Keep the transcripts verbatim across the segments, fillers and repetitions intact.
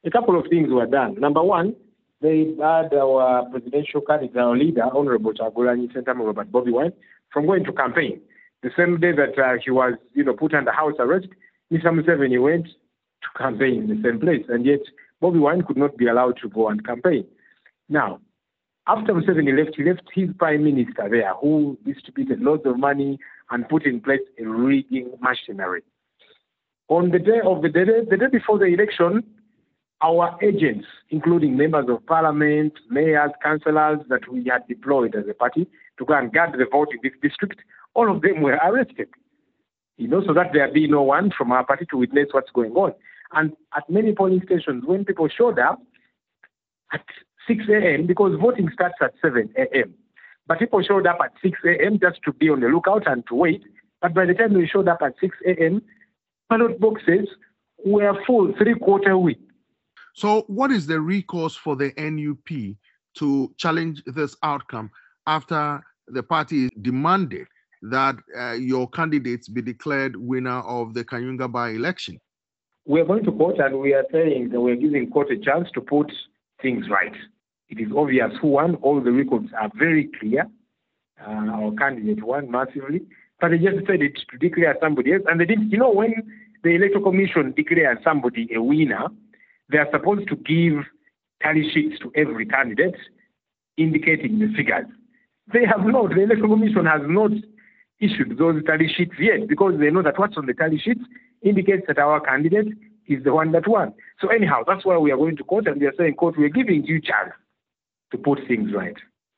a couple of things were done. Number one, they had our presidential candidate, our leader, Honorable Kyagulanyi Ssentamu Robert Bobi Wine, from going to campaign. The same day that uh, he was, you know, put under house arrest, Mister Museveni went to campaign in the same place, and yet Bobi Wine could not be allowed to go and campaign. Now, after Museveni left, he left his prime minister there, who distributed loads of money and put in place a rigging machinery. On the day of the day, the day before the election, our agents, including members of parliament, mayors, councillors that we had deployed as a party to go and guard the vote in this district, all of them were arrested. You know, so that there be no one from our party to witness what's going on. And at many polling stations, when people showed up at six a.m., because voting starts at seven a.m., but people showed up at six a.m. just to be on the lookout and to wait. But by the time they showed up at six a.m., ballot boxes were full, three-quarter week. So what is the recourse for the N U P to challenge this outcome after the party demanded that uh, your candidates be declared winner of the Kayunga by-election? We are going to court, and we are saying that we are giving court a chance to put things right. It is obvious who won. All the records are very clear. Uh, our candidate won massively, but they just decided to declare somebody else. And they didn't, you know, when the Electoral Commission declares somebody a winner, they are supposed to give tally sheets to every candidate indicating the figures. They have not. The Electoral Commission has not issued those tally sheets yet, because they know that what's on the tally sheets indicates that our candidate is the one that won. So anyhow, that's why we are going to court, and we are saying, court, we are giving you chance to put things right.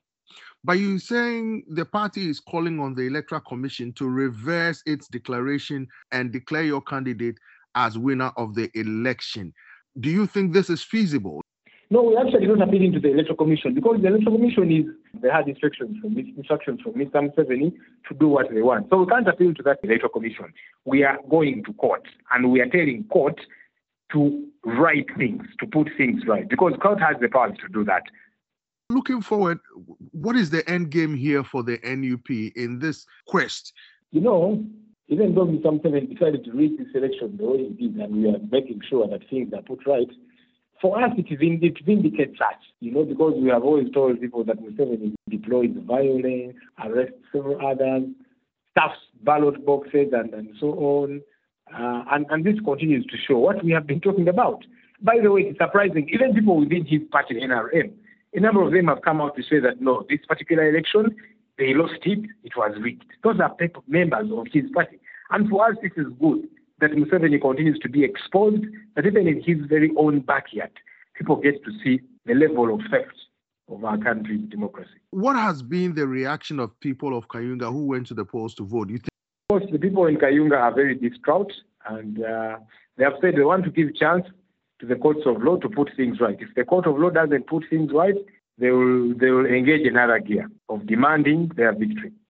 By you saying the party is calling on the Electoral Commission to reverse its declaration and declare your candidate as winner of the election, do you think this is feasible? No, we actually don't appealing to the Electoral Commission, because the Electoral Commission is, they had instructions from instructions from Mister Museveni to do what they want. So we can't appeal to that Electoral Commission. We are going to court, and we are telling court to write things, to put things right, because court has the power to do that. Looking forward, what is the end game here for the N U P in this quest? You know, even though Mister Museveni decided to rig this election the way he did, and we are making sure that things are put right, for us, it, is in, it vindicates us, you know, because we have always told people that Museveni deploys violence, arrests several others, stuffs ballot boxes, and, and so on. Uh, and, and this continues to show what we have been talking about. By the way, it's surprising, even people within his party, N R M, a number of them have come out to say that, no, this particular election, they lost it, it was rigged. Those are people, members of his party. And for us, this is good, that Museveni continues to be exposed, that even in his very own backyard, people get to see the level of theft of our country's democracy. What has been the reaction of people of Kayunga who went to the polls to vote? You think? Of course, the people in Kayunga are very distraught, and uh, they have said they want to give chance to the courts of law to put things right. If the court of law doesn't put things right, they will, they will engage another gear of demanding their victory.